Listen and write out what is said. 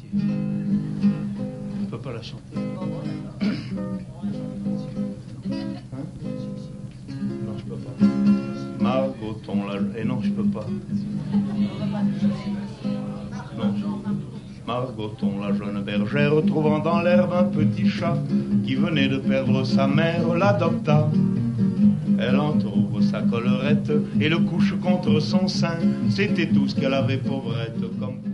Je peux pas la chanter. Hein? Non, je peux pas. Margoton, la... Et non, je peux pas. Non. Margoton, la jeune bergère, trouvant dans l'herbe un petit chat qui venait de perdre sa mère, l'adopta. Elle entoure sa collerette et le couche contre son sein. C'était tout ce qu'elle avait, pauvrette, comme